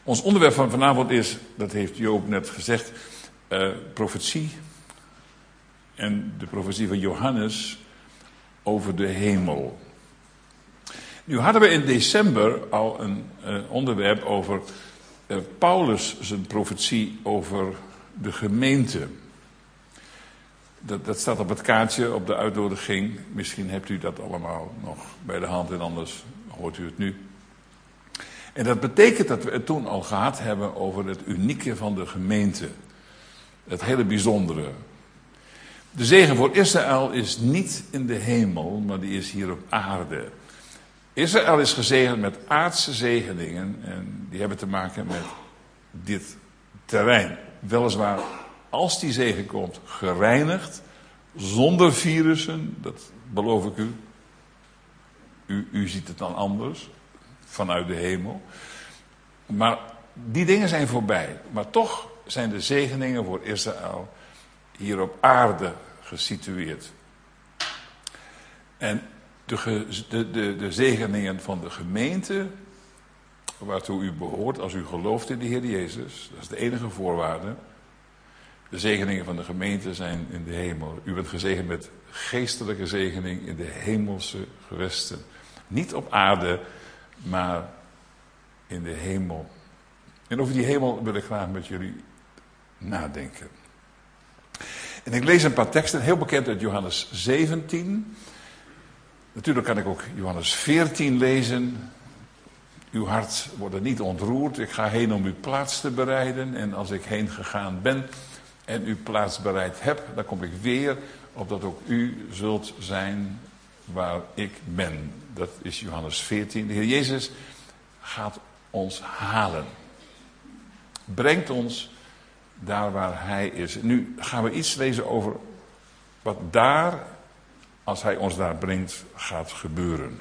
Ons onderwerp van vanavond is, dat heeft Joop net gezegd, profetie. En de profetie van Johannes over de hemel. Nu hadden we in december al een onderwerp over Paulus zijn profetie over de gemeente. Dat staat op het kaartje, op de uitnodiging. Misschien hebt u dat allemaal nog bij de hand en anders hoort u het nu. En dat betekent dat we het toen al gehad hebben over het unieke van de gemeente. Het hele bijzondere. De zegen voor Israël is niet in de hemel, maar die is hier op aarde. Israël is gezegend met aardse zegeningen en die hebben te maken met dit terrein. Weliswaar, als die zegen komt, gereinigd, zonder virussen, dat beloof ik u. U ziet het dan anders, vanuit de hemel. Maar die dingen zijn voorbij. Maar toch zijn de zegeningen voor Israël hier op aarde gesitueerd. En de zegeningen van de gemeente, waartoe u behoort als u gelooft in de Heer Jezus, dat is de enige voorwaarde. De zegeningen van de gemeente zijn in de hemel. U bent gezegend met geestelijke zegening in de hemelse gewesten. Niet op aarde, maar in de hemel. En over die hemel wil ik graag met jullie nadenken. En ik lees een paar teksten, heel bekend uit Johannes 17. Natuurlijk kan ik ook Johannes 14 lezen. Uw hart wordt er niet ontroerd. Ik ga heen om uw plaats te bereiden. En als ik heen gegaan ben en uw plaats bereid heb, dan kom ik weer, opdat ook u zult zijn waar ik ben. Dat is Johannes 14. De Heer Jezus gaat ons halen. Brengt ons daar waar Hij is. Nu gaan we iets lezen over wat daar, als Hij ons daar brengt, gaat gebeuren.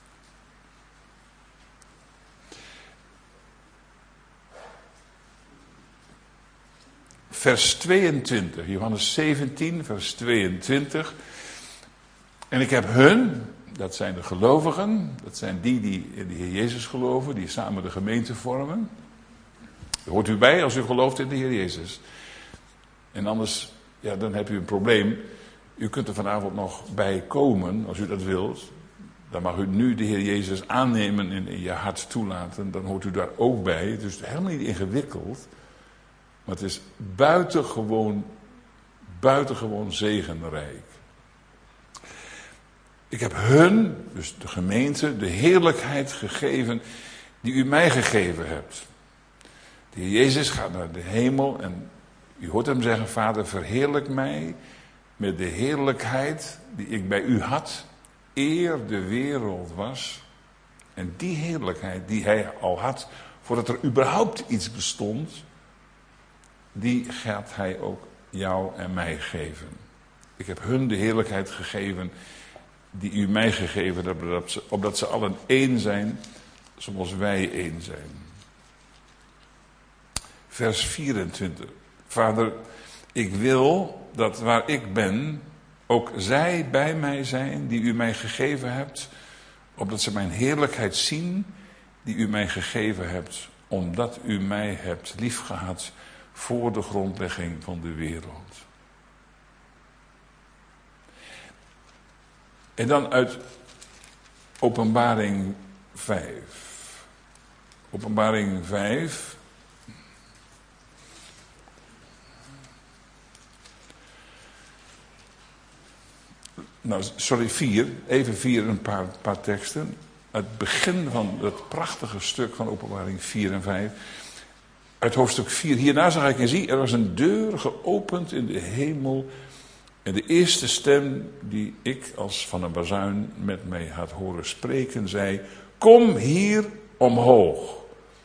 Vers 22, Johannes 17, vers 22. En ik heb hun, dat zijn de gelovigen, dat zijn die in de Heer Jezus geloven, die samen de gemeente vormen. Daar hoort u bij als u gelooft in de Heer Jezus. En anders, ja, dan heb u een probleem. U kunt er vanavond nog bij komen, als u dat wilt. Dan mag u nu de Heer Jezus aannemen en in je hart toelaten. Dan hoort u daar ook bij. Het is helemaal niet ingewikkeld. Maar het is buitengewoon zegenrijk. Ik heb hun, dus de gemeente, de heerlijkheid gegeven die u mij gegeven hebt. De Heer Jezus gaat naar de hemel en u hoort hem zeggen, Vader, verheerlijk mij met de heerlijkheid die ik bij u had, eer de wereld was. En die heerlijkheid die hij al had, voordat er überhaupt iets bestond, die gaat hij ook jou en mij geven. Ik heb hun de heerlijkheid gegeven die u mij gegeven hebt, opdat ze allen één zijn, zoals wij één zijn. Vers 24. Vader, ik wil dat waar ik ben, ook zij bij mij zijn die u mij gegeven hebt, opdat ze mijn heerlijkheid zien die u mij gegeven hebt, omdat u mij hebt liefgehad voor de grondlegging van de wereld. En dan uit Openbaring 5. Openbaring 5. Nou, sorry, 4. Even 4, een paar teksten. Het begin van het prachtige stuk van Openbaring 4 en 5. Uit hoofdstuk 4. Hierna zag ik en zie, er was een deur geopend in de hemel. En de eerste stem die ik als van een bazuin met mij had horen spreken, zei, kom hier omhoog.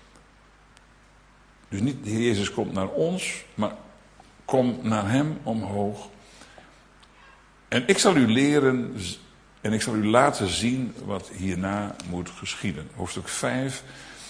Dus niet de Heer Jezus komt naar ons, maar kom naar hem omhoog. En ik zal u leren en ik zal u laten zien wat hierna moet geschieden. Hoofdstuk 5.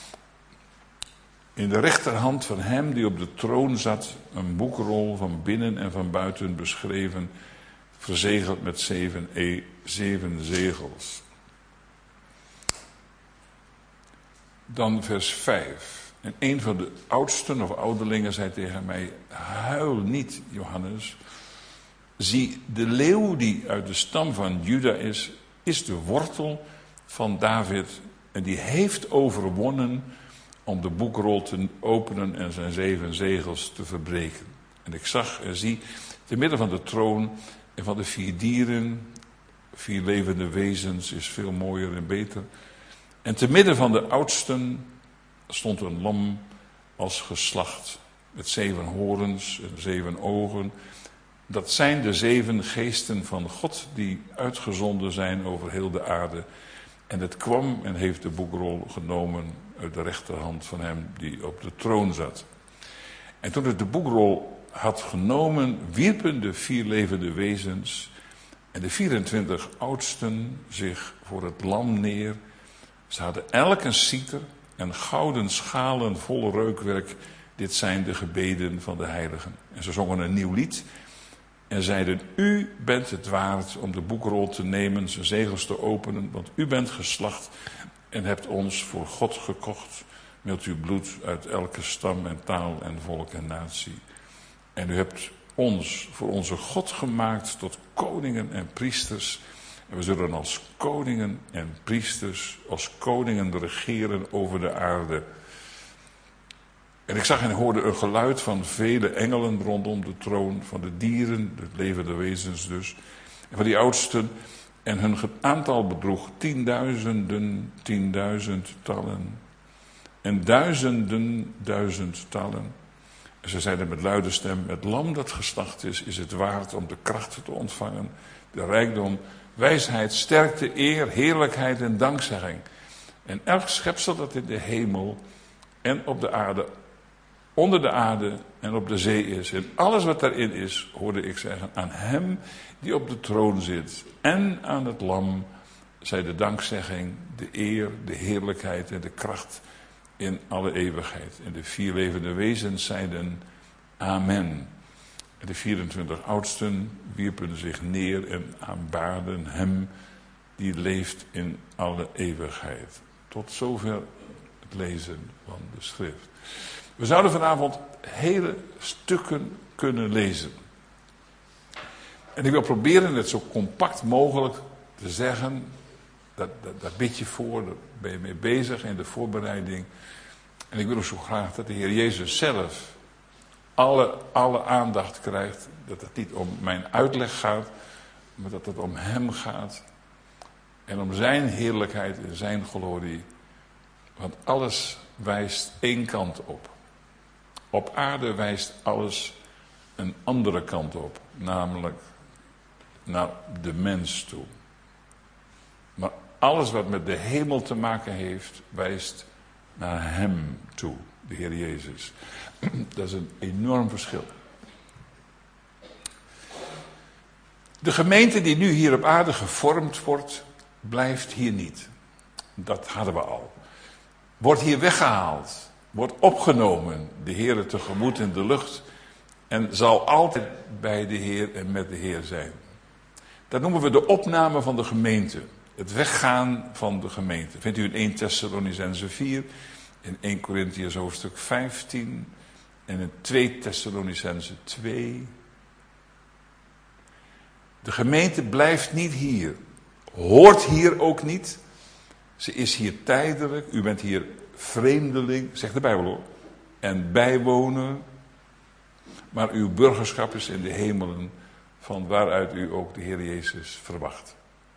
In de rechterhand van hem die op de troon zat, een boekrol van binnen en van buiten beschreven, verzegeld met 7 zegels. Dan vers 5. En een van de oudsten of ouderlingen zei tegen mij: huil niet, Johannes. Zie, de leeuw die uit de stam van Juda is de wortel van David. En die heeft overwonnen om de boekrol te openen en zijn 7 zegels te verbreken. En ik zag en zie, te midden van de troon en van de 4 dieren, 4 levende wezens is veel mooier en beter. En te midden van de oudsten stond een lam als geslacht, met 7 horens en 7 ogen. Dat zijn de 7 geesten van God die uitgezonden zijn over heel de aarde. En het kwam en heeft de boekrol genomen uit de rechterhand van hem die op de troon zat. En toen het de boekrol had genomen, wierpen de 4 levende wezens en de 24 oudsten zich voor het lam neer. Ze hadden elk een citer en gouden schalen vol reukwerk. Dit zijn de gebeden van de heiligen. En ze zongen een nieuw lied en zeiden: u bent het waard om de boekrol te nemen, zijn zegels te openen, want u bent geslacht en hebt ons voor God gekocht met uw bloed uit elke stam en taal en volk en natie. En u hebt ons voor onze God gemaakt tot koningen en priesters. En we zullen als koningen en priesters, als koningen regeren over de aarde. En ik zag en hoorde een geluid van vele engelen rondom de troon, van de dieren, de levende wezens dus, en van die oudsten. En hun aantal bedroeg 10.000, 10.000 tallen. En duizenden, 1000 tallen. En ze zeiden met luide stem: het lam dat geslacht is het waard om de krachten te ontvangen, de rijkdom, wijsheid, sterkte, eer, heerlijkheid en dankzegging. En elk schepsel dat in de hemel en op de aarde, onder de aarde en op de zee is, en alles wat daarin is, hoorde ik zeggen, aan hem die op de troon zit en aan het lam, zij de dankzegging, de eer, de heerlijkheid en de kracht in alle eeuwigheid. En de 4 levende wezens zeiden: amen. En de 24 oudsten wierpen zich neer en aanbaden hem die leeft in alle eeuwigheid. Tot zover het lezen van de schrift. We zouden vanavond hele stukken kunnen lezen. En ik wil proberen het zo compact mogelijk te zeggen. Daar bid je voor, daar ben je mee bezig in de voorbereiding. En ik wil ook zo graag dat de Heer Jezus zelf alle aandacht krijgt. Dat het niet om mijn uitleg gaat, maar dat het om hem gaat. En om zijn heerlijkheid en zijn glorie. Want alles wijst één kant op. Op aarde wijst alles een andere kant op. Namelijk naar de mens toe. Maar alles wat met de hemel te maken heeft, wijst naar hem toe. De Heer Jezus. Dat is een enorm verschil. De gemeente die nu hier op aarde gevormd wordt, blijft hier niet. Dat hadden we al. Wordt hier weggehaald. Wordt opgenomen. De Heer tegemoet in de lucht. En zal altijd bij de Heer en met de Heer zijn. Dat noemen we de opname van de gemeente. Het weggaan van de gemeente. Vindt u in 1 Thessalonicenzen 4, in 1 Korintiërs hoofdstuk 15 en in 2 Thessalonicenzen 2. De gemeente blijft niet hier. Hoort hier ook niet. Ze is hier tijdelijk. U bent hier vreemdeling, zegt de Bijbel hoor. En bijwoner. Maar uw burgerschap is in de hemelen, van waaruit u ook de Heer Jezus verwacht.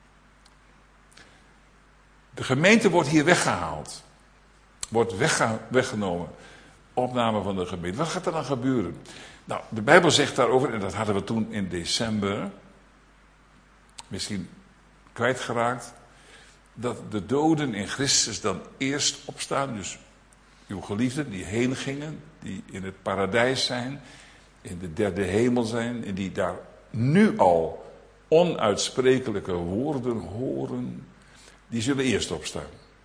De gemeente wordt hier weggehaald. Wordt weggenomen. Opname van de gemeente. Wat gaat er dan gebeuren? Nou, de Bijbel zegt daarover, en dat hadden we toen in december misschien kwijtgeraakt, dat de doden in Christus dan eerst opstaan. Dus uw geliefden die heen gingen, die in het paradijs zijn, in de derde hemel zijn, en die daar nu al onuitsprekelijke woorden horen, die zullen eerst opstaan.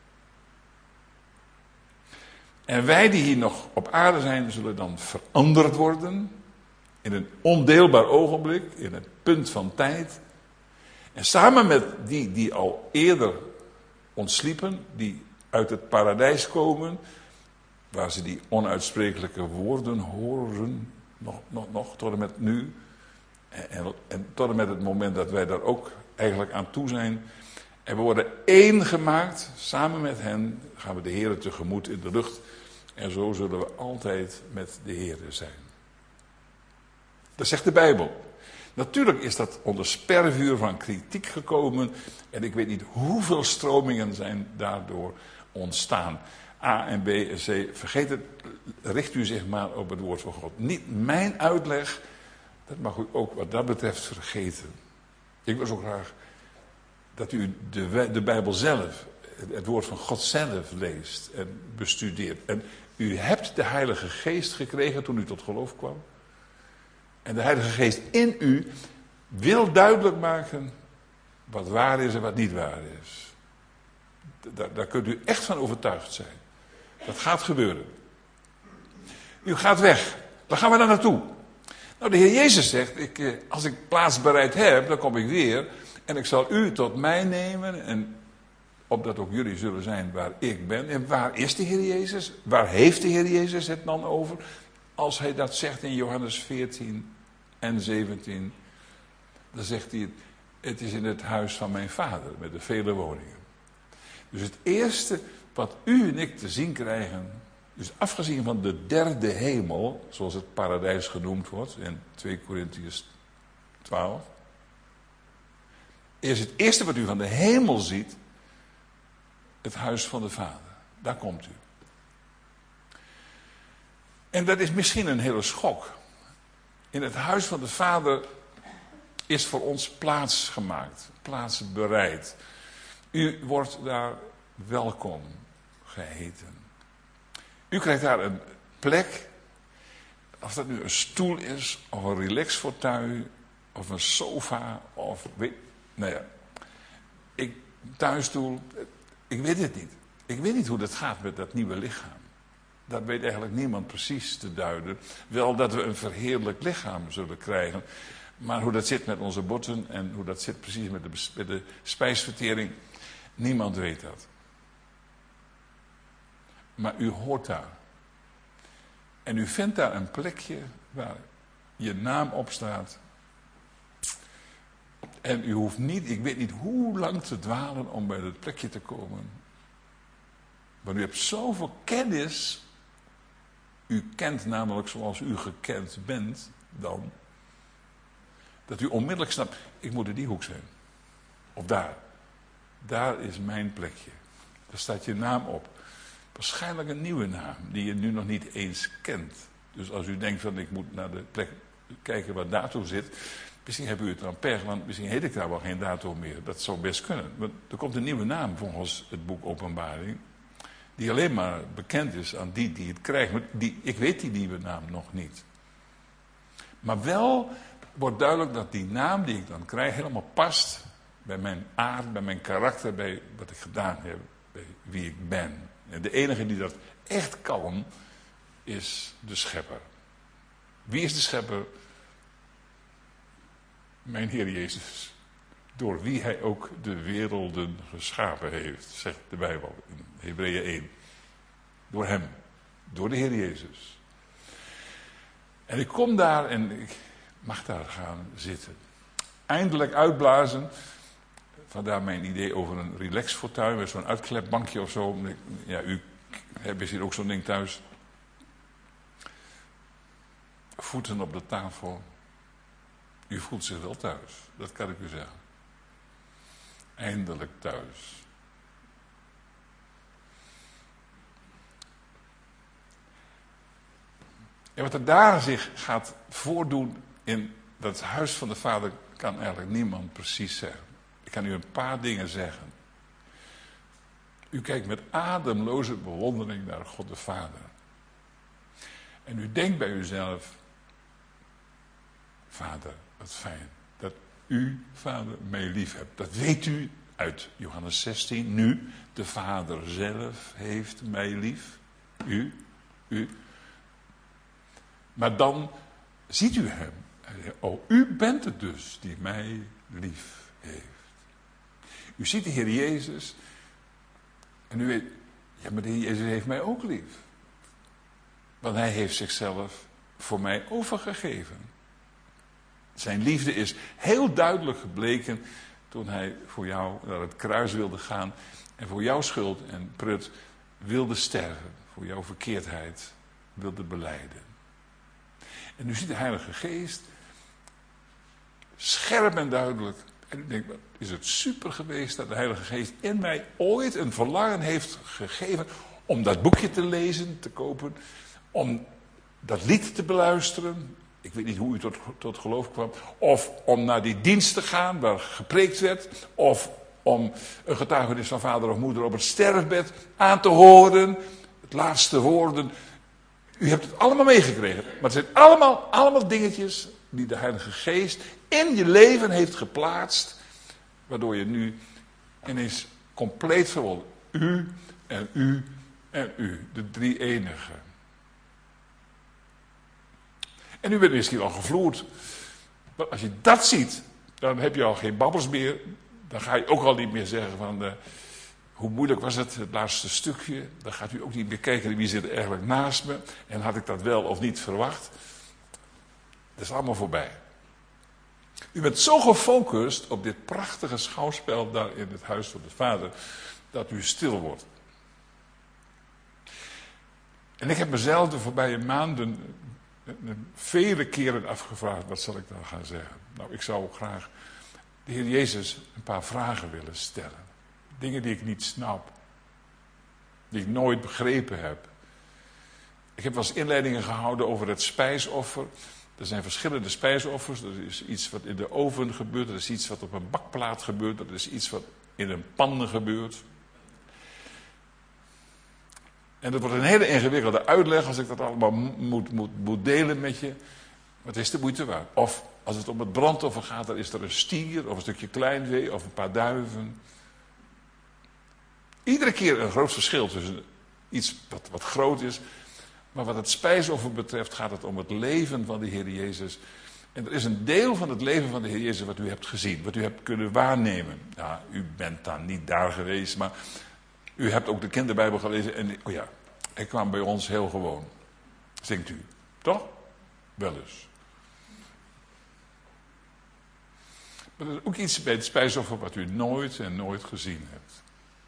En wij die hier nog op aarde zijn, zullen dan veranderd worden in een ondeelbaar ogenblik, in het punt van tijd. En samen met die al eerder ontsliepen, die uit het paradijs komen, waar ze die onuitsprekelijke woorden horen, nog tot en met nu. En tot en met het moment dat wij daar ook eigenlijk aan toe zijn. En we worden één gemaakt, samen met hen gaan we de Heer tegemoet in de lucht. En zo zullen we altijd met de Heer zijn. Dat zegt de Bijbel. Natuurlijk is dat onder spervuur van kritiek gekomen. En ik weet niet hoeveel stromingen zijn daardoor ontstaan. A en B en C, vergeet het, richt u zich maar op het woord van God. Niet mijn uitleg, dat mag u ook wat dat betreft vergeten. Ik wil zo graag dat u de Bijbel zelf, het woord van God zelf leest en bestudeert. En u hebt de Heilige Geest gekregen toen u tot geloof kwam. En de Heilige Geest in u wil duidelijk maken wat waar is en wat niet waar is. Daar kunt u echt van overtuigd zijn. Dat gaat gebeuren. U gaat weg. Waar gaan we dan naartoe? Nou, de Heer Jezus zegt, als ik plaats bereid heb, dan kom ik weer. En ik zal u tot mij nemen. En opdat ook jullie zullen zijn waar ik ben. En waar is de Heer Jezus? Waar heeft de Heer Jezus het dan over? Als hij dat zegt in Johannes 14 en 17. Dan zegt hij, het is in het huis van mijn vader met de vele woningen. Dus het eerste wat u en ik te zien krijgen, dus afgezien van de derde hemel, zoals het paradijs genoemd wordt in 2 Korintiërs 12, is het eerste wat u van de hemel ziet, het huis van de Vader. Daar komt u. En dat is misschien een hele schok. In het huis van de Vader is voor ons plaats gemaakt, plaats bereid. U wordt daar welkom geheten. U krijgt daar een plek, of dat nu een stoel is, of een relaxfortuin, of een sofa, of tuinstoel. Ik weet het niet. Ik weet niet hoe dat gaat met dat nieuwe lichaam. Dat weet eigenlijk niemand precies te duiden. Wel dat we een verheerlijk lichaam zullen krijgen. Maar hoe dat zit met onze botten en hoe dat zit precies met de spijsvertering, niemand weet dat. Maar u hoort daar. En u vindt daar een plekje waar je naam op staat. En u hoeft niet, ik weet niet hoe lang te dwalen om bij dat plekje te komen. Maar u hebt zoveel kennis. U kent namelijk zoals u gekend bent dan. Dat u onmiddellijk snapt, ik moet in die hoek zijn. Of daar. Daar is mijn plekje. Daar staat je naam op. Waarschijnlijk een nieuwe naam, die je nu nog niet eens kent. Dus als u denkt van ik moet naar de plek kijken waar dato zit. Misschien hebt u het dan pech, want misschien heet ik daar wel geen dato meer. Dat zou best kunnen. Maar er komt een nieuwe naam volgens het boek Openbaring. Die alleen maar bekend is aan die het krijgt. Maar ik weet die nieuwe naam nog niet. Maar wel wordt duidelijk dat die naam die ik dan krijg helemaal past bij mijn aard, bij mijn karakter, bij wat ik gedaan heb, bij wie ik ben. En de enige die dat echt kan, is de Schepper. Wie is de Schepper? Mijn Heer Jezus. Door wie hij ook de werelden geschapen heeft, zegt de Bijbel in Hebreeën 1. Door hem. Door de Heer Jezus. En ik kom daar en ik mag daar gaan zitten. Eindelijk uitblazen. Vandaar mijn idee over een relaxfortuin met zo'n uitklepbankje of zo. Ja, u hebt misschien ook zo'n ding thuis. Voeten op de tafel. U voelt zich wel thuis, dat kan ik u zeggen. Eindelijk thuis. En wat er daar zich gaat voordoen in dat huis van de Vader, kan eigenlijk niemand precies zeggen. Ik kan u een paar dingen zeggen. U kijkt met ademloze bewondering naar God de Vader. En u denkt bij uzelf, Vader, wat fijn dat u, Vader, mij lief hebt. Dat weet u uit Johannes 16. Nu, de Vader zelf heeft mij lief. U. Maar dan ziet u hem. Oh, u bent het dus die mij lief heeft. U ziet de Heer Jezus. En u weet, ja, maar de Heer Jezus heeft mij ook lief. Want hij heeft zichzelf voor mij overgegeven. Zijn liefde is heel duidelijk gebleken toen hij voor jou naar het kruis wilde gaan en voor jouw schuld en prut wilde sterven, voor jouw verkeerdheid wilde belijden. En nu ziet de Heilige Geest scherp en duidelijk. En ik denk, is het super geweest dat de Heilige Geest in mij ooit een verlangen heeft gegeven om dat boekje te lezen, te kopen, om dat lied te beluisteren. Ik weet niet hoe u tot geloof kwam. Of om naar die dienst te gaan waar gepreekt werd. Of om een getuigenis van vader of moeder op het sterfbed aan te horen. Het laatste woorden. U hebt het allemaal meegekregen. Maar het zijn allemaal dingetjes die de Heilige Geest in je leven heeft geplaatst. Waardoor je nu ineens compleet verwonderd. U en u en u. De drie enige. En u bent misschien al gevloerd. Maar als je dat ziet, dan heb je al geen babbels meer. Dan ga je ook al niet meer zeggen van hoe moeilijk was het laatste stukje. Dan gaat u ook niet meer kijken wie zit er eigenlijk naast me. En had ik dat wel of niet verwacht. Dat is allemaal voorbij. U bent zo gefocust op dit prachtige schouwspel daar in het huis van de Vader, dat u stil wordt. En ik heb mezelf de voorbije maanden vele keren afgevraagd, wat zal ik dan gaan zeggen? Nou, ik zou graag de Heer Jezus een paar vragen willen stellen. Dingen die ik niet snap. Die ik nooit begrepen heb. Ik heb wel eens inleidingen gehouden over het spijsoffer. Er zijn verschillende spijsoffers. Er is iets wat in de oven gebeurt. Er is iets wat op een bakplaat gebeurt. Er is iets wat in een pan gebeurt. En dat wordt een hele ingewikkelde uitleg als ik dat allemaal moet delen met je. Maar het is de moeite waard. Of als het om het brandoffer gaat, dan is er een stier of een stukje kleinvee of een paar duiven. Iedere keer een groot verschil tussen iets wat groot is. Maar wat het spijsoffer betreft gaat het om het leven van de Heer Jezus. En er is een deel van het leven van de Heer Jezus wat u hebt gezien. Wat u hebt kunnen waarnemen. Ja, u bent dan niet daar geweest, maar u hebt ook de kinderbijbel gelezen. En oh ja, hij kwam bij ons heel gewoon. Zingt u, toch? Wel eens. Maar er is ook iets bij het spijsoffer wat u nooit en nooit gezien hebt.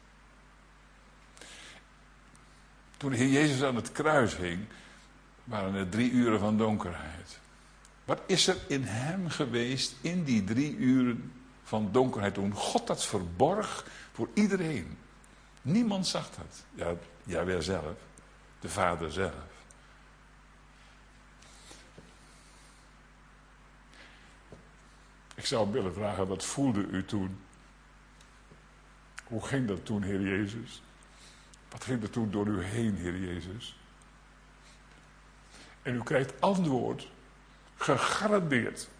Toen de Heer Jezus aan het kruis hing, waren er 3 uren van donkerheid. Wat is er in hem geweest in die 3 uren van donkerheid toen God dat verborg voor iedereen? Niemand zag dat. Ja, Jahweh zelf, de Vader zelf. Ik zou willen vragen, wat voelde u toen? Hoe ging dat toen, Heer Jezus? Wat ging er toen door u heen, Heer Jezus? En u krijgt antwoord, gegarandeerd.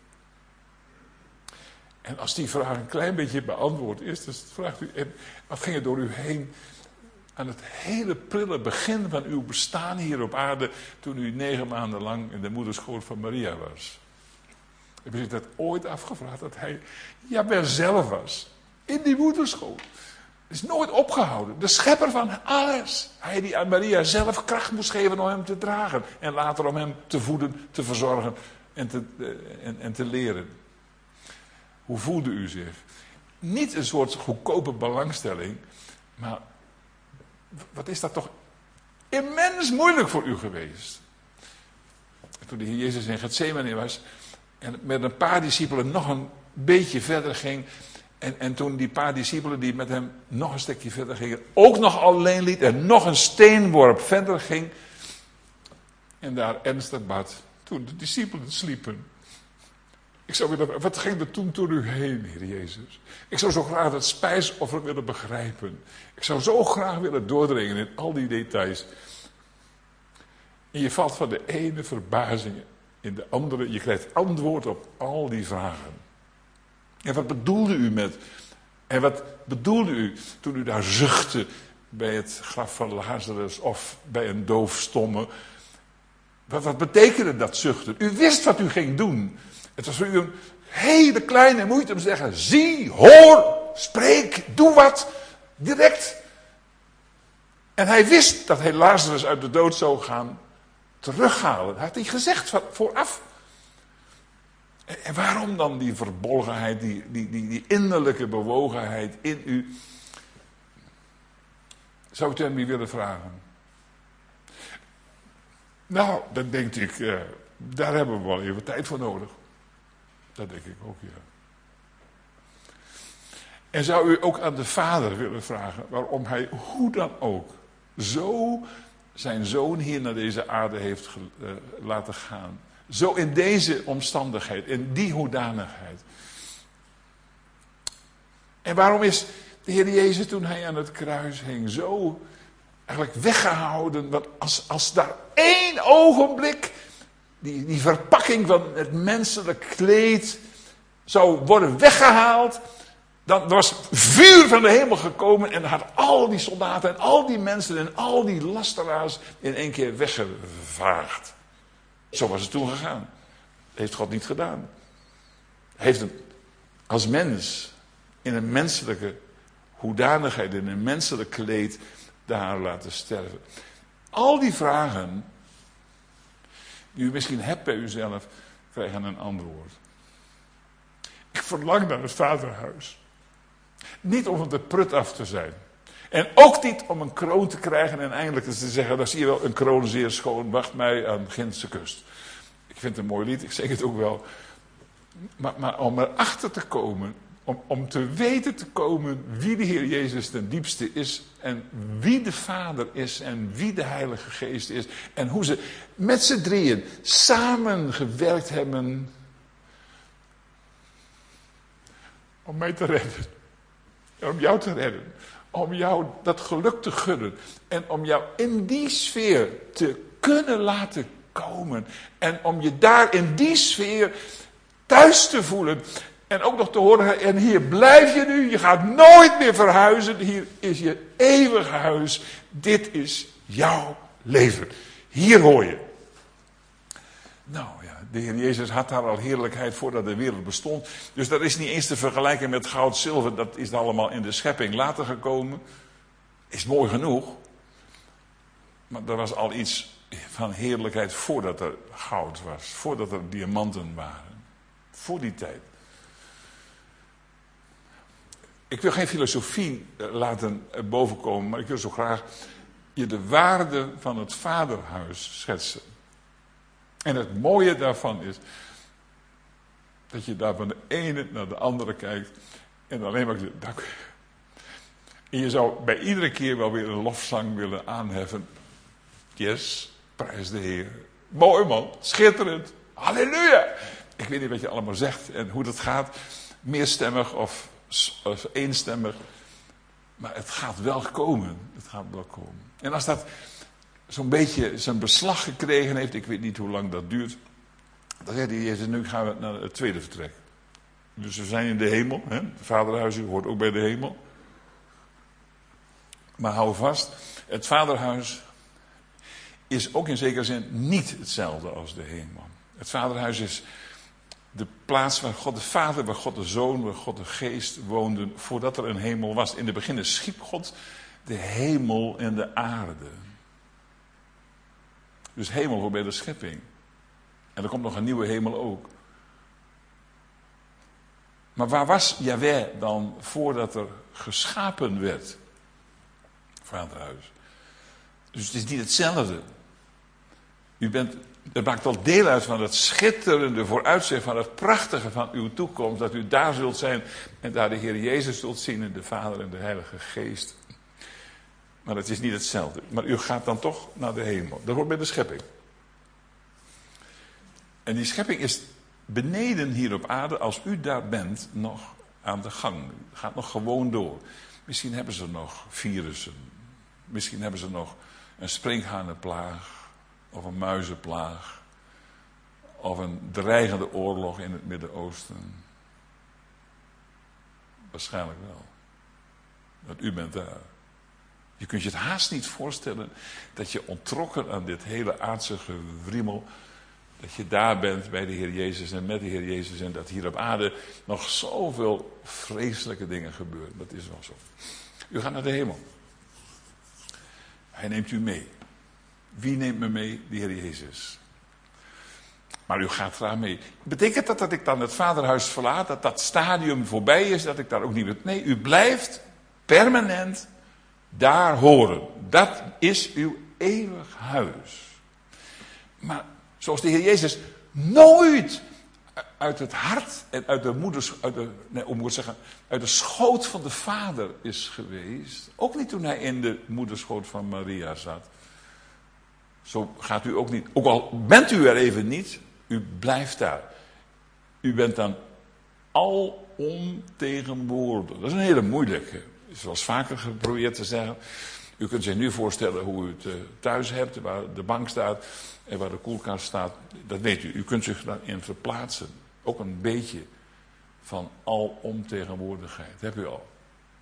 En als die vraag een klein beetje beantwoord is, dan vraagt u, en wat ging er door u heen aan het hele prille begin van uw bestaan hier op aarde, toen u 9 maanden lang in de moederschoot van Maria was? Heb je zich dat ooit afgevraagd, dat hij Jahweh zelf was, in die moederschoot? Is nooit opgehouden. De schepper van alles. Hij die aan Maria zelf kracht moest geven om hem te dragen. En later om hem te voeden, te verzorgen en te leren. Hoe voelde u zich? Niet een soort goedkope belangstelling. Maar wat is dat toch immens moeilijk voor u geweest. Toen de Heer Jezus in Getsemane was. En met een paar discipelen nog een beetje verder ging. En toen die paar discipelen die met hem nog een stukje verder gingen, ook nog alleen liet en nog een steenworp verder ging. En daar ernstig bad, toen de discipelen sliepen. Ik zou willen, wat ging er toen door u heen, Heer Jezus? Ik zou zo graag dat spijsoffer willen begrijpen. Ik zou zo graag willen doordringen in al die details. En je valt van de ene verbazing in de andere. Je krijgt antwoord op al die vragen. En wat bedoelde u met? En wat bedoelde u toen u daar zuchtte bij het graf van Lazarus of bij een doofstomme? Wat betekende dat zuchten? U wist wat u ging doen. Het was voor u een hele kleine moeite om te zeggen, zie, hoor, spreek, doe wat, direct. En hij wist dat hij Lazarus uit de dood zou gaan terughalen. Dat had hij gezegd vooraf. En waarom dan die verbolgenheid, die innerlijke bewogenheid in u? Zou ik het hem niet willen vragen? Nou, dan denk ik, daar hebben we wel even tijd voor nodig. Dat denk ik ook, ja. En zou u ook aan de Vader willen vragen waarom hij, hoe dan ook, zo zijn zoon hier naar deze aarde heeft laten gaan. Zo in deze omstandigheid, in die hoedanigheid. En waarom is de Heer Jezus toen hij aan het kruis hing zo eigenlijk weggehouden? Want als daar één ogenblik die verpakking van het menselijk kleed zou worden weggehaald, dan was vuur van de hemel gekomen en had al die soldaten en al die mensen en al die lasteraars in één keer weggevaagd. Zo was het toen gegaan. Dat heeft God niet gedaan. Hij heeft hem als mens in een menselijke hoedanigheid, in een menselijk kleed daar laten sterven. Al die vragen die u misschien hebt bij uzelf, krijgen een antwoord. Ik verlang naar het vaderhuis. Niet om van de prut af te zijn. En ook niet om een kroon te krijgen en eindelijk eens te zeggen, dan zie je wel, een kroon zeer schoon, wacht mij aan de Gindse kust. Ik vind het een mooi lied, ik zeg het ook wel. Maar om erachter te komen, om te weten te komen wie de Heer Jezus ten diepste is en wie de Vader is en wie de Heilige Geest is en hoe ze met z'n drieën samen gewerkt hebben om mij te redden. En om jou te redden. Om jou dat geluk te gunnen. En om jou in die sfeer te kunnen laten komen. En om je daar in die sfeer thuis te voelen. En ook nog te horen, en hier blijf je nu. Je gaat nooit meer verhuizen. Hier is je eeuwige huis. Dit is jouw leven. Hier hoor je. Nou ja, de Heer Jezus had daar al heerlijkheid voordat de wereld bestond. Dus dat is niet eens te vergelijken met goud, zilver. Dat is allemaal in de schepping later gekomen. Is mooi genoeg. Maar er was al iets van heerlijkheid voordat er goud was. Voordat er diamanten waren. Voor die tijd. Ik wil geen filosofie laten bovenkomen. Maar ik wil zo graag je de waarde van het vaderhuis schetsen. En het mooie daarvan is dat je daar van de ene naar de andere kijkt en alleen maar dank. En je zou bij iedere keer wel weer een lofzang willen aanheffen. Yes, prijs de Heer. Mooi man, schitterend. Halleluja. Ik weet niet wat je allemaal zegt en hoe dat gaat. Meerstemmig of eenstemmig. Maar het gaat wel komen. Het gaat wel komen. En als dat zo'n beetje zijn beslag gekregen heeft, ik weet niet hoe lang dat duurt, dan zegt hij, Jezus, nu gaan we naar het tweede vertrek. Dus we zijn in de hemel, hè? Het vaderhuis hoort ook bij de hemel. Maar hou vast, het vaderhuis is ook in zekere zin niet hetzelfde als de hemel. Het vaderhuis is de plaats waar God de Vader, waar God de Zoon, waar God de Geest woonden, voordat er een hemel was. In het begin schiep God de hemel en de aarde. Dus hemel hoort bij de schepping. En er komt nog een nieuwe hemel ook. Maar waar was Jahweh dan voordat er geschapen werd? Vaderhuis. Dus het is niet hetzelfde. Het maakt wel deel uit van het schitterende vooruitzicht, van het prachtige van uw toekomst. Dat u daar zult zijn en daar de Heer Jezus zult zien en de Vader en de Heilige Geest. Maar het is niet hetzelfde. Maar u gaat dan toch naar de hemel. Dat hoort bij de schepping. En die schepping is beneden hier op aarde, als u daar bent, nog aan de gang. Gaat nog gewoon door. Misschien hebben ze nog virussen. Misschien hebben ze nog een sprinkhanenplaag. Of een muizenplaag. Of een dreigende oorlog in het Midden-Oosten. Waarschijnlijk wel. Want u bent daar. Je kunt je het haast niet voorstellen dat je ontrokken aan dit hele aardse gewriemel, dat je daar bent bij de Heer Jezus en met de Heer Jezus en dat hier op aarde nog zoveel vreselijke dingen gebeuren. Dat is wel zo. U gaat naar de hemel. Hij neemt u mee. Wie neemt me mee? De Heer Jezus. Maar u gaat graag mee. Betekent dat ik dan het vaderhuis verlaat, dat stadium voorbij is, dat ik daar ook niet meer... Nee, u blijft permanent daar horen. Dat is uw eeuwig huis. Maar zoals de Heer Jezus nooit uit het hart en uit de uit de schoot van de Vader is geweest. Ook niet toen hij in de moederschoot van Maria zat. Zo gaat u ook niet. Ook al bent u er even niet, u blijft daar. U bent dan alomtegenwoordig. Dat is een hele moeilijke. Zoals vaker geprobeerd te zeggen. U kunt zich nu voorstellen hoe u het thuis hebt, waar de bank staat en waar de koelkast staat. Dat weet u. U kunt zich daarin verplaatsen. Ook een beetje van alomtegenwoordigheid. Dat heb u al.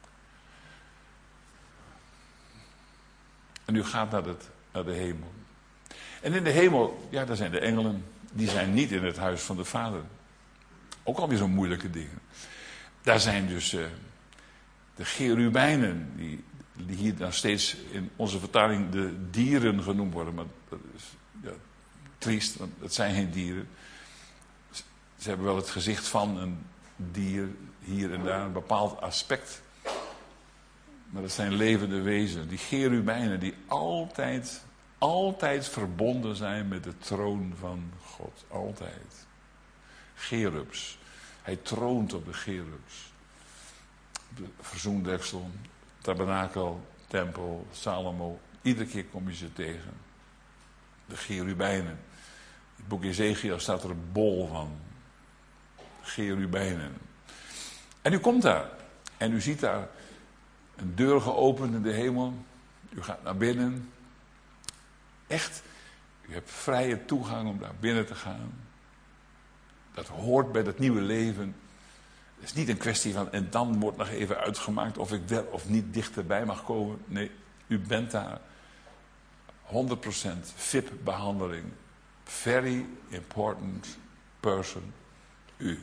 En u gaat naar de hemel. En in de hemel, ja, daar zijn de engelen. Die zijn niet in het huis van de Vader. Ook alweer zo'n moeilijke dingen. Daar zijn dus de cherubijnen, die hier dan steeds in onze vertaling de dieren genoemd worden. Maar dat is triest, want het zijn geen dieren. Ze hebben wel het gezicht van een dier, hier en daar, een bepaald aspect. Maar dat zijn levende wezens, die cherubijnen, die altijd verbonden zijn met de troon van God. Altijd. Cherubs. Hij troont op de cherubs. De verzoendeksel, tabernakel, tempel, Salomo. Iedere keer kom je ze tegen. De cherubijnen. In het boek Ezekiel staat er een bol van. Cherubijnen. En u komt daar. En u ziet daar een deur geopend in de hemel. U gaat naar binnen. Echt. U hebt vrije toegang om daar binnen te gaan. Dat hoort bij dat nieuwe leven. Het is niet een kwestie van, en dan wordt nog even uitgemaakt of ik wel of niet dichterbij mag komen. Nee, u bent daar. 100% VIP-behandeling. Very important person. U.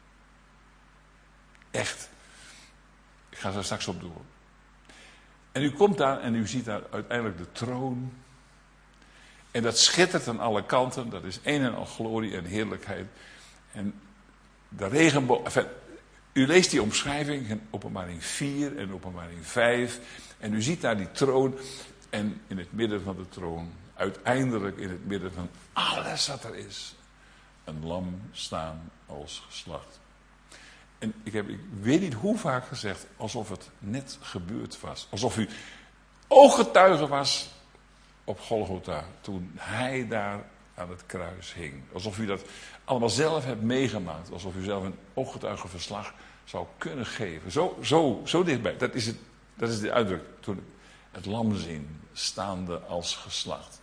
Echt. Ik ga er straks op door. En u komt daar en u ziet daar uiteindelijk de troon. En dat schittert aan alle kanten. Dat is een en al glorie en heerlijkheid. En de regenboog... Enfin, u leest die omschrijving in Openbaring 4 en Openbaring 5. En u ziet daar die troon. En in het midden van de troon, uiteindelijk in het midden van alles wat er is, een lam staan als geslacht. En ik weet niet hoe vaak gezegd, alsof het net gebeurd was. Alsof u ooggetuige was op Golgotha, toen hij daar aan het kruis hing. Alsof u dat allemaal zelf hebt meegemaakt. Alsof u zelf een ooggetuigenverslag zou kunnen geven. Zo dichtbij. Dat is de uitdrukking. Toen het lam zien, staande als geslacht.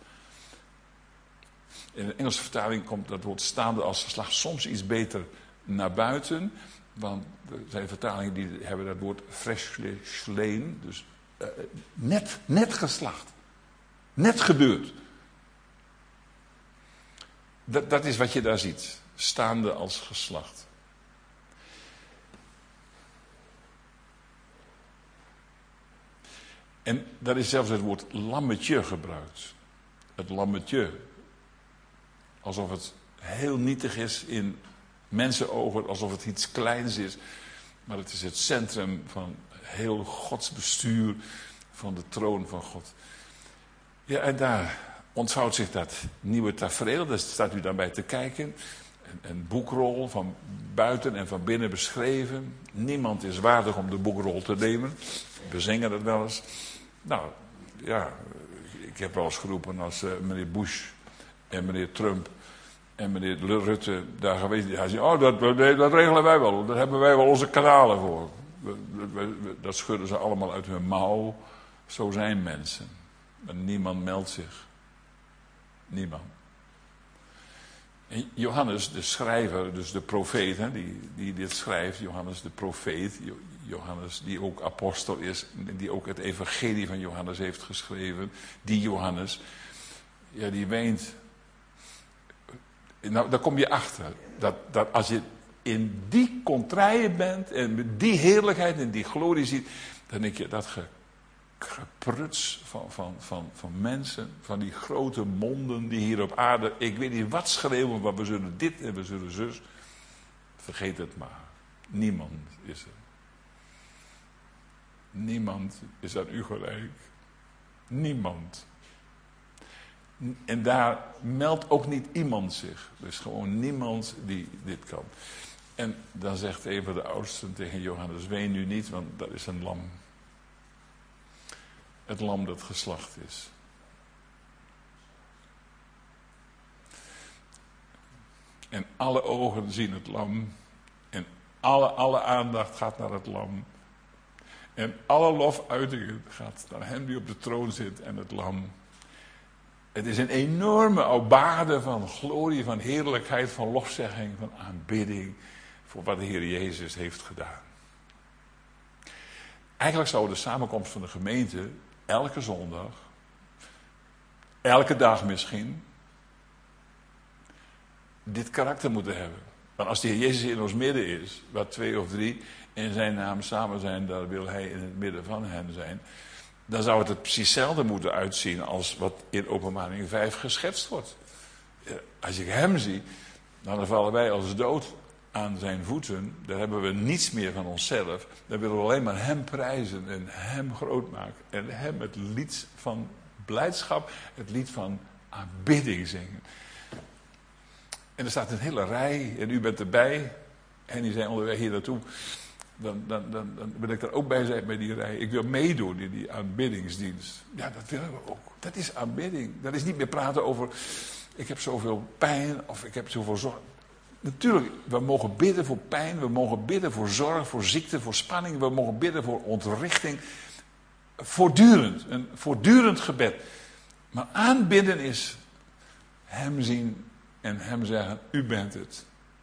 In de Engelse vertaling komt dat woord staande als geslacht soms iets beter naar buiten. Want er zijn vertalingen die hebben dat woord freshly slain. Dus net geslacht. Net gebeurd. Dat is wat je daar ziet. Staande als geslacht. En daar is zelfs het woord lammetje gebruikt. Het lammetje. Alsof het heel nietig is in mensenogen, alsof het iets kleins is. Maar het is het centrum van heel Gods bestuur, van de troon van God. Ja, en daar ontvouwt zich dat nieuwe tafereel. Daar staat u dan bij te kijken. Een boekrol van buiten en van binnen beschreven. Niemand is waardig om de boekrol te nemen. We zingen dat wel eens. Nou, ja, ik heb wel eens geroepen als meneer Bush en meneer Trump en meneer Rutte daar geweest zijn. Hij zei, oh, dat regelen wij wel. Daar hebben wij wel onze kanalen voor. Dat schudden ze allemaal uit hun mouw. Zo zijn mensen. Maar niemand meldt zich. Niemand. En Johannes, de schrijver, dus de profeet, die dit schrijft, Johannes de profeet, Johannes die ook apostel is, die ook het evangelie van Johannes heeft geschreven, die Johannes, ja, die weent. Nou, daar kom je achter, dat als je in die contraille bent en die heerlijkheid en die glorie ziet, dan denk je, gepruts van mensen, van die grote monden die hier op aarde, ik weet niet wat schreeuwen, maar we zullen dit en we zullen zus. Vergeet het maar. Niemand is er. Niemand is aan u gelijk. Niemand. En daar meldt ook niet iemand zich. Er is gewoon niemand die dit kan. En dan zegt een van de oudsten tegen Johannes, ween nu niet, want dat is een lam. Het lam dat geslacht is. En alle ogen zien het lam. En alle aandacht gaat naar het lam. En alle lofuitingen gaat naar hem die op de troon zit en het lam. Het is een enorme aubade van glorie, van heerlijkheid, van lofzegging, van aanbidding voor wat de Heer Jezus heeft gedaan. Eigenlijk zou de samenkomst van de gemeente elke zondag, elke dag misschien, dit karakter moeten hebben. Want als de Heer Jezus in ons midden is, waar 2 of 3 in zijn naam samen zijn, daar wil hij in het midden van hen zijn. Dan zou het er precies hetzelfde moeten uitzien als wat in Openbaring 5 geschetst wordt. Als ik hem zie, dan vallen wij als dood aan zijn voeten. Dan hebben we niets meer van onszelf. Dan willen we alleen maar hem prijzen en hem groot maken. En hem het lied van blijdschap, het lied van aanbidding zingen. En er staat een hele rij en u bent erbij. En die zijn onderweg hier naartoe. Dan wil ik er ook bij zijn bij die rij. Ik wil meedoen in die aanbiddingsdienst. Ja, dat willen we ook. Dat is aanbidding. Dat is niet meer praten over, ik heb zoveel pijn of ik heb zoveel zorg. Natuurlijk, we mogen bidden voor pijn. We mogen bidden voor zorg, voor ziekte, voor spanning. We mogen bidden voor ontrichting. Voortdurend. Een voortdurend gebed. Maar aanbidden is hem zien en hem zeggen, u bent het.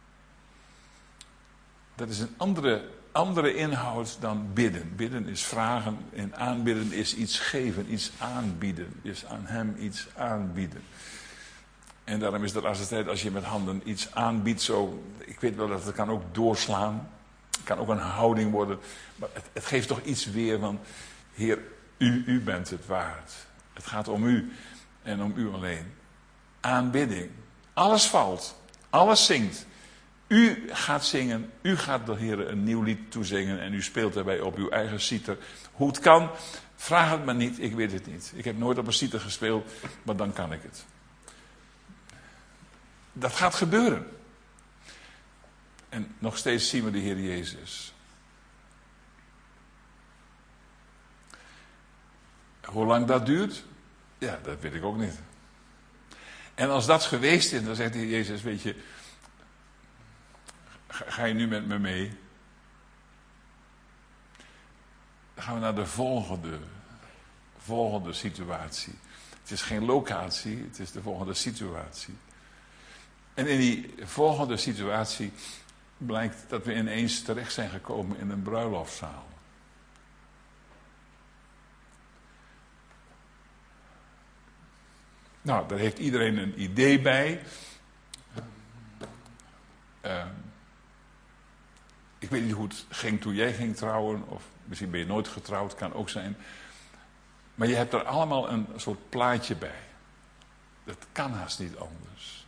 Dat is een andere inhoud dan bidden. Bidden is vragen en aanbidden is iets geven, iets aanbieden. Is aan hem iets aanbieden. En daarom is de laatste tijd, als je met handen iets aanbiedt, zo, ik weet wel dat het kan ook doorslaan. Het kan ook een houding worden. Maar het geeft toch iets weer van, Heer, u bent het waard. Het gaat om u en om u alleen. Aanbidding. Alles valt. Alles zingt. U gaat zingen, u gaat de Heer een nieuw lied toezingen en u speelt daarbij op uw eigen citer. Hoe het kan, vraag het me niet, ik weet het niet. Ik heb nooit op een citer gespeeld, maar dan kan ik het. Dat gaat gebeuren. En nog steeds zien we de Heer Jezus. Hoe lang dat duurt? Ja, dat weet ik ook niet. En als dat geweest is, dan zegt de Heer Jezus, weet je, ga je nu met me mee? Dan gaan we naar de volgende situatie. Het is geen locatie, het is de volgende situatie. En in die volgende situatie blijkt dat we ineens terecht zijn gekomen in een bruiloftzaal. Nou, daar heeft iedereen een idee bij. Ik weet niet hoe het ging toen jij ging trouwen, of misschien ben je nooit getrouwd, kan ook zijn. Maar je hebt er allemaal een soort plaatje bij. Dat kan haast niet anders.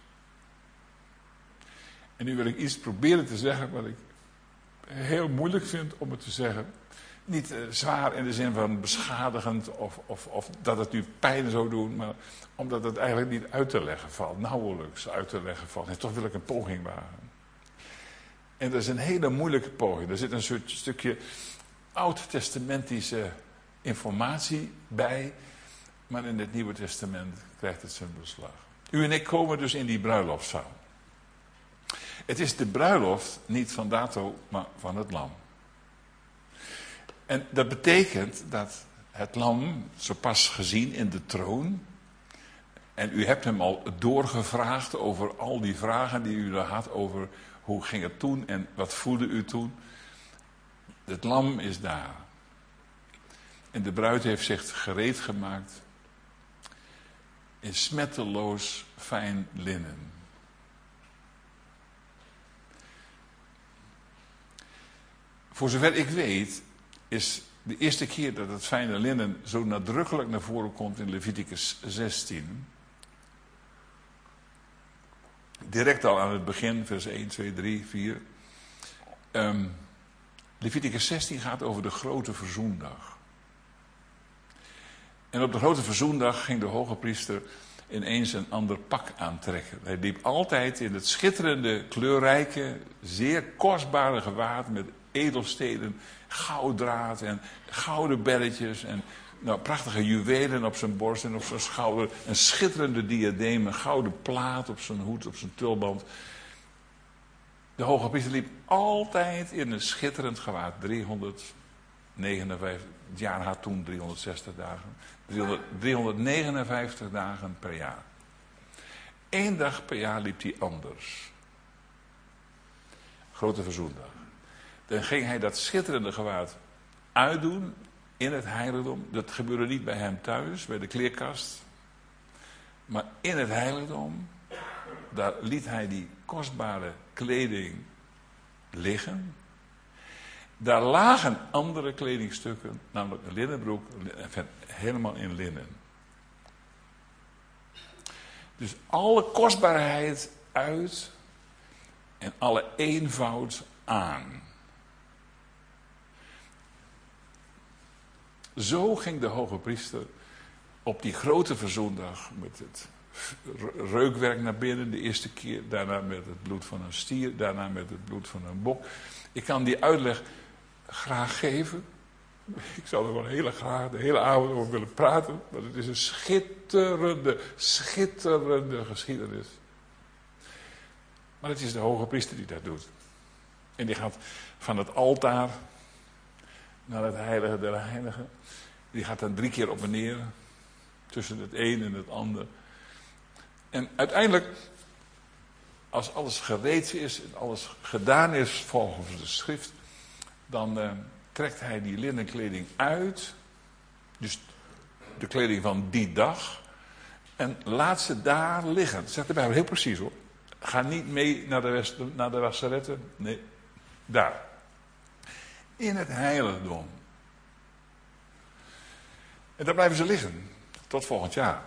En nu wil ik iets proberen te zeggen wat ik heel moeilijk vind om het te zeggen. Niet zwaar in de zin van beschadigend of dat het u pijn zou doen, maar omdat het eigenlijk niet uit te leggen valt, nauwelijks uit te leggen valt. En toch wil ik een poging wagen. En dat is een hele moeilijke poging. Er zit een soort stukje oud-testamentische informatie bij, maar in het Nieuwe Testament krijgt het zijn beslag. U en ik komen dus in die bruiloftzaal. Het is de bruiloft niet van Dato, maar van het lam. En dat betekent dat het lam, zo pas gezien in de troon, en u hebt hem al doorgevraagd over al die vragen die u er had over hoe ging het toen en wat voelde u toen. Het lam is daar. En de bruid heeft zich gereed gemaakt in smetteloos fijn linnen. Voor zover ik weet is De eerste keer dat het fijne linnen zo nadrukkelijk naar voren komt in Leviticus 16. Direct al aan het begin, vers 1, 2, 3, 4. Leviticus 16 gaat over de grote verzoendag. En op de grote verzoendag ging de hoge priester ineens een ander pak aantrekken. Hij liep altijd in het schitterende, kleurrijke, zeer kostbare gewaad met edelsteden, gouddraad en gouden belletjes en prachtige juwelen op zijn borst en op zijn schouder. Een schitterende diadeem, een gouden plaat op zijn hoed, op zijn tulband. De hoge priester liep altijd in een schitterend gewaad. 359, het jaar had toen 360 dagen. 359 dagen per jaar. 1 dag per jaar liep hij anders. Grote verzoendag. Dan ging hij dat schitterende gewaad uitdoen in het heiligdom. Dat gebeurde niet bij hem thuis, bij de kleerkast. Maar in het heiligdom, daar liet hij die kostbare kleding liggen. Daar lagen andere kledingstukken, namelijk een linnenbroek, helemaal in linnen. Dus alle kostbaarheid uit en alle eenvoud aan. Zo ging de hoge priester op die grote verzoendag met het reukwerk naar binnen de eerste keer, daarna met het bloed van een stier, daarna met het bloed van een bok. Ik kan die uitleg graag geven. Ik zou er wel heel graag de hele avond over willen praten, want het is een schitterende geschiedenis. Maar het is de hoge priester die dat doet. En die gaat van het altaar naar het heilige der heiligen. Die gaat dan 3 keer op en neer, tussen het een en het ander. En uiteindelijk, als alles gereed is en alles gedaan is volgens de schrift, dan trekt hij die linnenkleding uit, dus de kleding van die dag, en laat ze daar liggen. Dat zegt de Bijbel heel precies hoor. Ga niet mee naar de wasseretten, nee, daar. In het heiligdom. En daar blijven ze liggen, tot volgend jaar.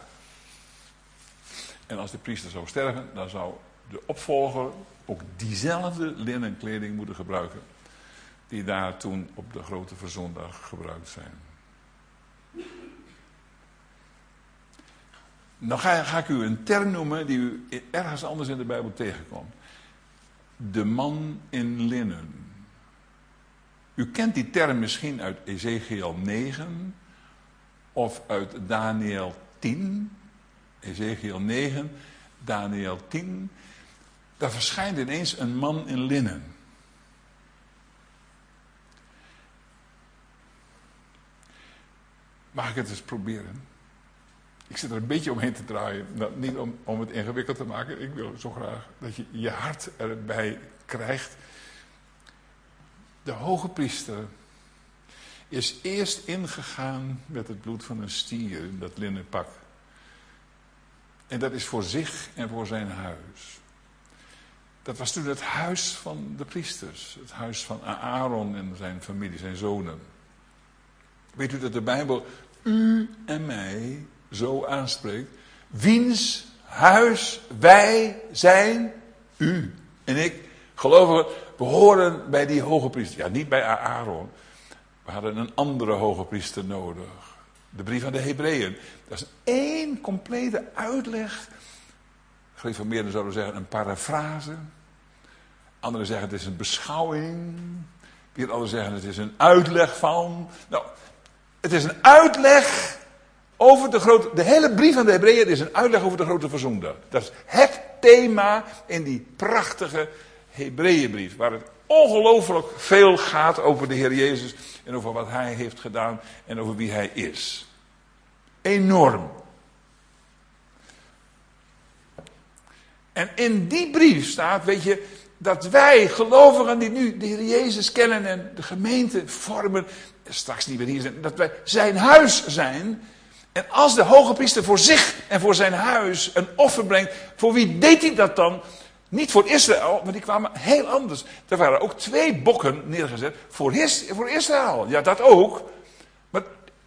En als de priester zou sterven, dan zou de opvolger ook diezelfde linnenkleding moeten gebruiken, die daar toen op de grote verzoendag gebruikt zijn. Nou ga ik u een term noemen die u ergens anders in de Bijbel tegenkomt. De man in linnen. U kent die term misschien uit Ezekiel 9 of uit Daniel 10. Ezekiel 9, Daniel 10. Daar verschijnt ineens een man in linnen. Mag ik het eens proberen? Ik zit er een beetje omheen te draaien. Nou, niet om het ingewikkeld te maken. Ik wil zo graag dat je je hart erbij krijgt. De hoge priester is eerst ingegaan met het bloed van een stier in dat linnen pak. En dat is voor zich en voor zijn huis. Dat was toen het huis van de priesters. Het huis van Aaron en zijn familie, zijn zonen. Weet u dat de Bijbel u en mij zo aanspreekt? Wiens huis wij zijn, u en ik, gelovigen, we horen bij die hoge priester. Ja, niet bij Aaron. We hadden een andere hoge priester nodig. De brief aan de Hebreeën. Dat is één complete uitleg. Gereformeerden zouden zeggen een parafrase. Anderen zeggen het is een beschouwing. Weer anderen zeggen het is een uitleg van. Nou, het is een uitleg over de hele brief aan de Hebreeën is een uitleg over de grote verzoendag. Dat is het thema in die prachtige Hebreeënbrief. Waar het ongelooflijk veel gaat over de Heer Jezus. En over wat Hij heeft gedaan. En over wie Hij is. Enorm. En in die brief staat, weet je, dat wij gelovigen die nu de Heer Jezus kennen en de gemeente vormen, straks niet meer hier zijn, dat wij zijn huis zijn. En als de hoge priester voor zich en voor zijn huis een offer brengt, voor wie deed hij dat dan? Niet voor Israël, maar die kwamen heel anders. Er waren ook 2 bokken neergezet voor Israël. Ja, dat ook.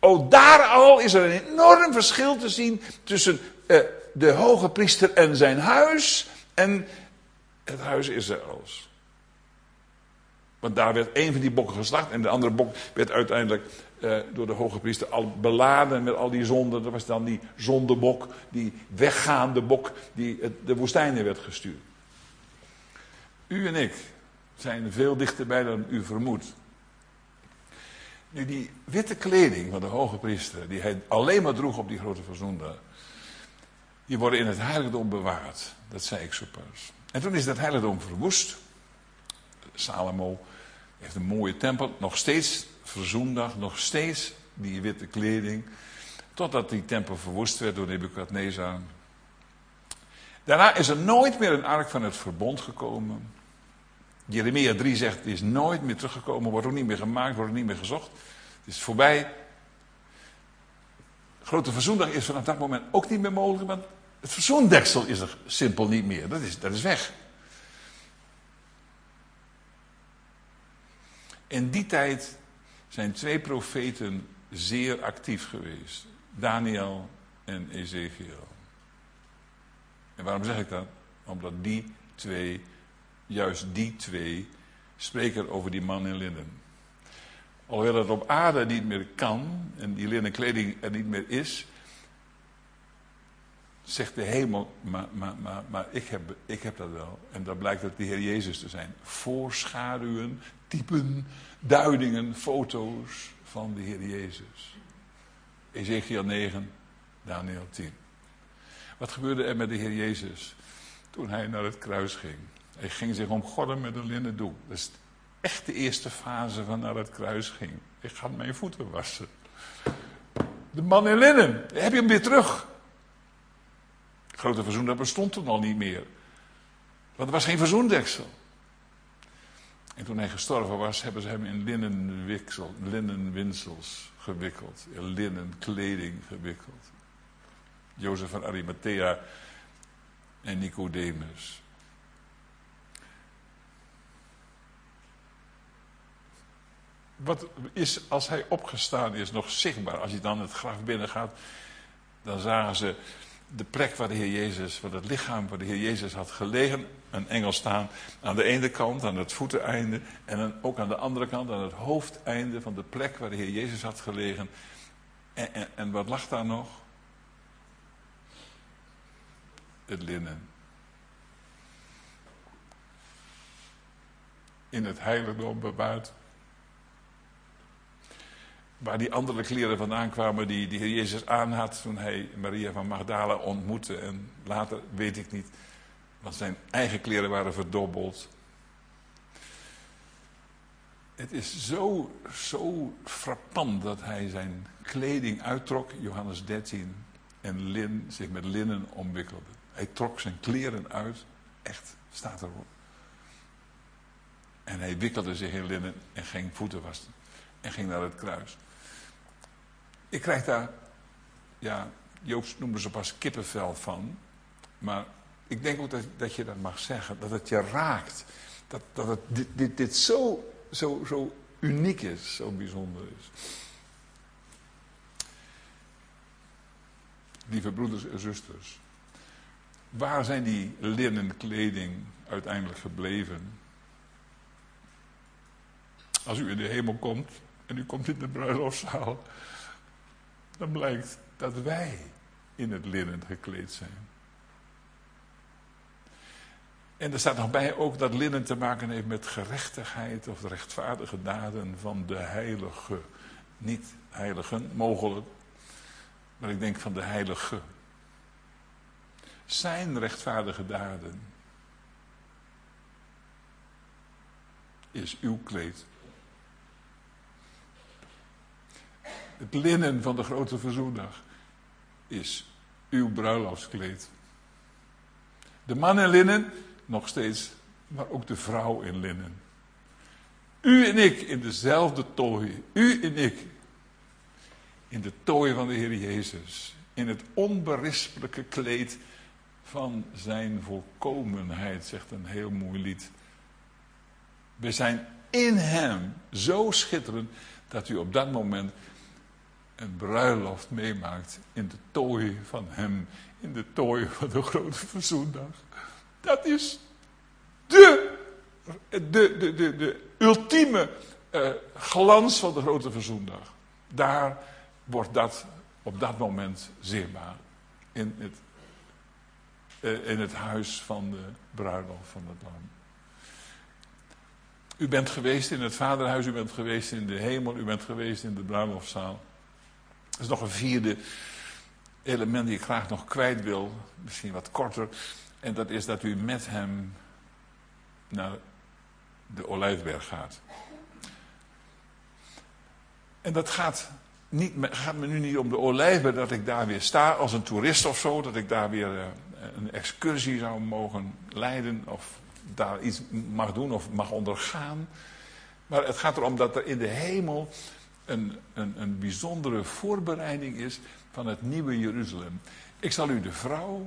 Ook daar al is er een enorm verschil te zien tussen de hoge priester en zijn huis en het huis Israëls. Want daar werd één van die bokken geslacht en de andere bok werd uiteindelijk door de hoge priester al beladen met al die zonden. Dat was dan die zondebok, die weggaande bok die de woestijn in werd gestuurd. U en ik zijn veel dichterbij dan u vermoedt. Nu die witte kleding van de hoge priester, die hij alleen maar droeg op die grote verzoendag, die worden in het heiligdom bewaard. Dat zei ik zo pas. En toen is dat heiligdom verwoest. Salomo heeft een mooie tempel, nog steeds verzoendag, nog steeds die witte kleding, totdat die tempel verwoest werd door Nebukadnezar. Daarna is er nooit meer een ark van het verbond gekomen. Jeremia 3 zegt, het is nooit meer teruggekomen, wordt ook niet meer gemaakt, wordt ook niet meer gezocht. Het is voorbij. Grote verzoendag is vanaf dat moment ook niet meer mogelijk, want het verzoendeksel is er simpel niet meer. Dat is weg. In die tijd zijn 2 profeten zeer actief geweest. Daniel en Ezekiel. En waarom zeg ik dat? Omdat juist die twee, spreken over die man in linnen. Alhoewel het op aarde niet meer kan en die linnen kleding er niet meer is, zegt de hemel, maar ik heb dat wel. En dat blijkt dat de Heer Jezus te zijn. Voorschaduwen, typen, duidingen, foto's van de Heer Jezus. Ezekiel 9, Daniel 10. Wat gebeurde er met de Heer Jezus toen hij naar het kruis ging? Hij ging zich omgorden met een linnen doek. Dat is echt de eerste fase van naar het kruis ging. Ik ga mijn voeten wassen. De man in linnen, heb je hem weer terug. De grote verzoendag bestond toen al niet meer. Want er was geen verzoendeksel. En toen hij gestorven was, hebben ze hem in linnenwinsels gewikkeld. In linnen kleding gewikkeld. Jozef van Arimathea en Nicodemus. Wat is, als hij opgestaan is, nog zichtbaar? Als je dan het graf binnengaat, dan zagen ze de plek waar de Heer Jezus, waar het lichaam waar de Heer Jezus had gelegen. Een engel staan aan de ene kant, aan het voeteneinde. En dan ook aan de andere kant, aan het hoofdeinde van de plek waar de Heer Jezus had gelegen. En wat lag daar nog? Het linnen. In het heiligdom bewaard. Waar die andere kleren vandaan kwamen die de Heer Jezus aan had toen hij Maria van Magdala ontmoette. En later weet ik niet, want zijn eigen kleren waren verdobbeld. Het is zo frappant dat hij zijn kleding uittrok, Johannes 13, en zich met linnen omwikkelde. Hij trok zijn kleren uit, echt, staat erop. En hij wikkelde zich in linnen en ging voeten wassen. En ging naar het kruis. Ik krijg daar, Joop noemde ze pas kippenvel van. Maar ik denk ook dat je dat mag zeggen. Dat het je raakt. Dat het dit zo uniek is, zo bijzonder is. Lieve broeders en zusters. Waar zijn die linnen kleding uiteindelijk gebleven? Als u in de hemel komt en u komt in de bruiloftszaal, dan blijkt dat wij in het linnen gekleed zijn. En er staat nog bij ook dat linnen te maken heeft met gerechtigheid of de rechtvaardige daden van de heilige. Niet heiligen, mogelijk, maar ik denk van de heilige. Zijn rechtvaardige daden is uw kleed. Het linnen van de grote verzoendag is uw bruiloftskleed. De man in linnen, nog steeds, maar ook de vrouw in linnen. U en ik in dezelfde tooi. U en ik in de tooi van de Heer Jezus. In het onberispelijke kleed van zijn volkomenheid, zegt een heel mooi lied. We zijn in hem zo schitterend dat u op dat moment een bruiloft meemaakt in de tooi van hem, in de tooi van de grote verzoendag. Dat is de ultieme glans van de grote verzoendag. Daar wordt dat op dat moment zichtbaar. In het huis van de bruiloft van het lam. U bent geweest in het vaderhuis, u bent geweest in de hemel, u bent geweest in de bruiloftzaal. Er is nog een vierde element die ik graag nog kwijt wil, misschien wat korter. En dat is dat u met hem naar de Olijfberg gaat. En dat gaat me nu niet om de Olijfberg, dat ik daar weer sta als een toerist of zo, dat ik daar weer een excursie zou mogen leiden of daar iets mag doen of mag ondergaan. Maar het gaat erom dat er in de hemel een bijzondere voorbereiding is van het nieuwe Jeruzalem. Ik zal u de vrouw,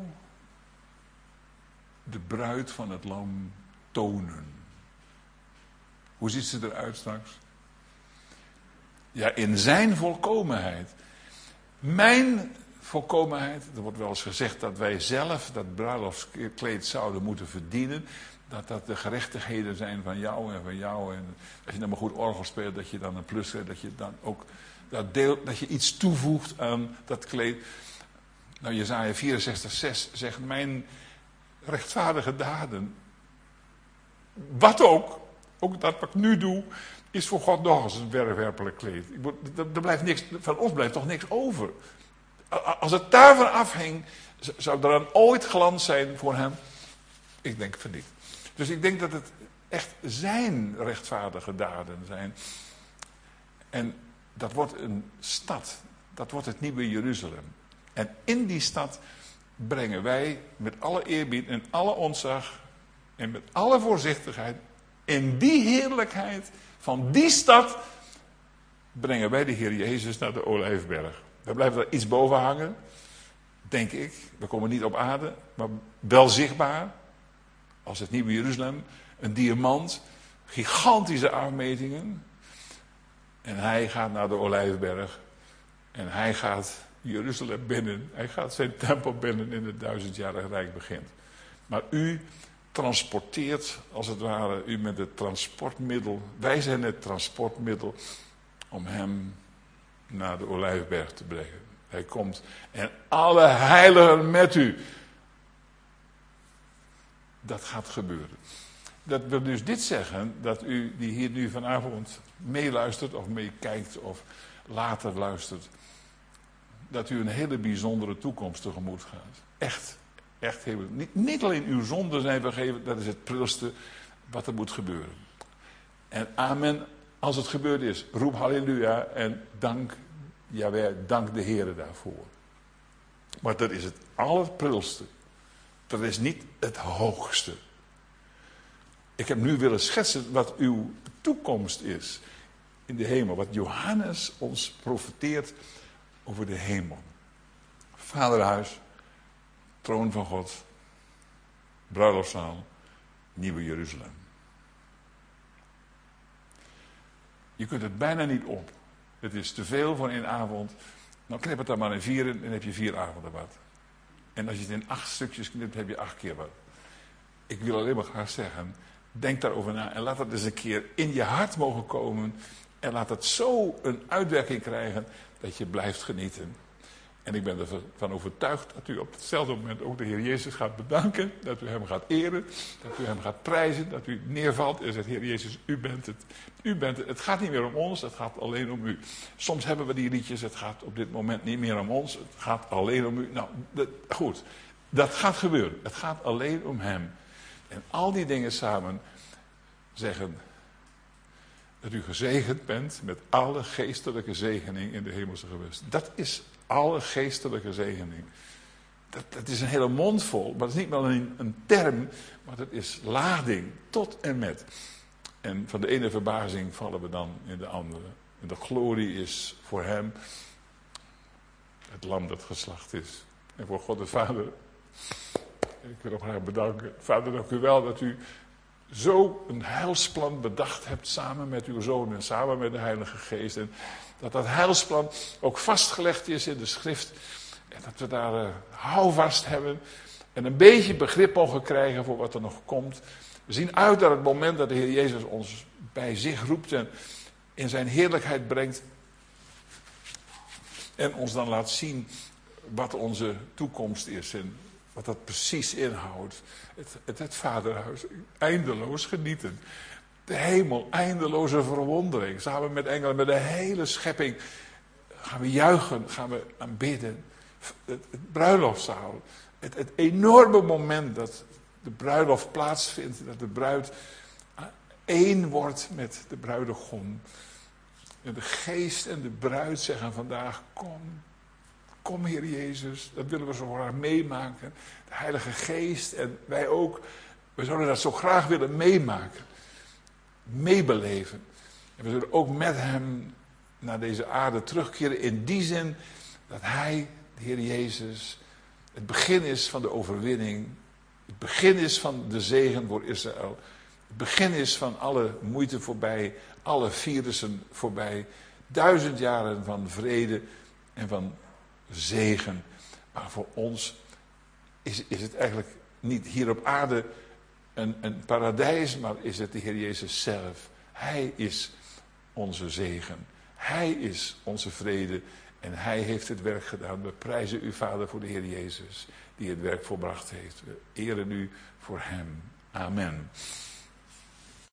de bruid van het lam, tonen. Hoe ziet ze eruit straks? Ja, in zijn volkomenheid. Mijn volkomenheid, er wordt wel eens gezegd dat wij zelf dat bruiloftskleed zouden moeten verdienen. Dat de gerechtigheden zijn van jou en van jou. En als je dan maar goed orgel speelt, dat je dan een plus krijgt. Dat je dan ook dat je iets toevoegt aan dat kleed. Nou, Jesaja 64:6 zegt, mijn rechtvaardige daden. Wat ook dat wat ik nu doe, is voor God nog eens een werpelijk kleed. Er blijft niks, van ons blijft toch niks over. Als het daarvan afhing, zou er dan ooit glans zijn voor hem? Ik denk van niet. Dus ik denk dat het echt zijn rechtvaardige daden zijn. En dat wordt een stad. Dat wordt het nieuwe Jeruzalem. En in die stad brengen wij met alle eerbied en alle ontzag en met alle voorzichtigheid, in die heerlijkheid van die stad, brengen wij de Heer Jezus naar de Olijfberg. Daar blijft er iets boven hangen, denk ik. We komen niet op aarde, maar wel zichtbaar. Als het nieuwe Jeruzalem, een diamant, gigantische afmetingen. En hij gaat naar de Olijfberg. En hij gaat Jeruzalem binnen. Hij gaat zijn tempel binnen in het 1000-jarig rijk begint. Maar u transporteert, als het ware, u met het transportmiddel. Wij zijn het transportmiddel om hem naar de Olijfberg te brengen. Hij komt en alle heiligen met u. Dat gaat gebeuren. Dat wil dus dit zeggen, dat u die hier nu vanavond meeluistert of meekijkt of later luistert, dat u een hele bijzondere toekomst tegemoet gaat. Echt heel. Niet alleen uw zonden zijn vergeven, dat is het prilste wat er moet gebeuren. En amen, als het gebeurd is, roep halleluja en dank Jaweh, dank de Heere daarvoor. Maar dat is het allerprilste. Dat is niet het hoogste. Ik heb nu willen schetsen wat uw toekomst is in de hemel. Wat Johannes ons profeteert over de hemel. Vaderhuis, troon van God, bruiloftszaal, nieuwe Jeruzalem. Je kunt het bijna niet op. Het is te veel voor één avond. Nou, knip het dan maar in 4 en dan heb je 4 avonden wat. En als je het in 8 stukjes knipt, heb je 8 keer wat. Ik wil alleen maar graag zeggen, denk daarover na en laat het eens een keer in je hart mogen komen. En laat het zo een uitwerking krijgen dat je blijft genieten. En ik ben ervan overtuigd dat u op hetzelfde moment ook de Heer Jezus gaat bedanken. Dat u hem gaat eren. Dat u hem gaat prijzen. Dat u neervalt en zegt, Heer Jezus, u bent het. U bent het. Het gaat niet meer om ons, het gaat alleen om u. Soms hebben we die liedjes, het gaat op dit moment niet meer om ons. Het gaat alleen om u. Nou, goed. Dat gaat gebeuren. Het gaat alleen om hem. En al die dingen samen zeggen dat u gezegend bent met alle geestelijke zegening in de hemelse gewesten. Dat is alle geestelijke zegening. Dat is een hele mond vol, maar dat is niet maar een term, maar dat is lading tot en met. En van de ene verbazing vallen we dan in de andere. En de glorie is voor hem het lam dat geslacht is. En voor God de Vader, ik wil hem graag bedanken. Vader, dank u wel dat u zo een heilsplan bedacht hebt samen met uw Zoon en samen met de Heilige Geest. En dat heilsplan ook vastgelegd is in de schrift. En dat we daar houvast hebben en een beetje begrip mogen krijgen voor wat er nog komt. We zien uit naar het moment dat de Heer Jezus ons bij zich roept en in zijn heerlijkheid brengt. En ons dan laat zien wat onze toekomst is en wat dat precies inhoudt. Het vaderhuis, eindeloos genieten. De hemel, eindeloze verwondering. Samen met engelen, met de hele schepping. Gaan we juichen, gaan we aanbidden. Het bruiloftszaal. Het enorme moment dat de bruiloft plaatsvindt. Dat de bruid één wordt met de bruidegom. En de geest en de bruid zeggen vandaag, kom. Kom Heer Jezus, dat willen we zo graag meemaken. De Heilige Geest en wij ook. We zouden dat zo graag willen meemaken. Meebeleven. En we zullen ook met hem naar deze aarde terugkeren. In die zin dat hij, de Heer Jezus, het begin is van de overwinning. Het begin is van de zegen voor Israël. Het begin is van alle moeite voorbij. Alle virussen voorbij. 1000 jaren van vrede en van zegen. Maar voor ons is het eigenlijk niet hier op aarde een paradijs, maar is het de Heer Jezus zelf. Hij is onze zegen. Hij is onze vrede. En hij heeft het werk gedaan. We prijzen u, Vader, voor de Heer Jezus, die het werk volbracht heeft. We eren u voor hem. Amen.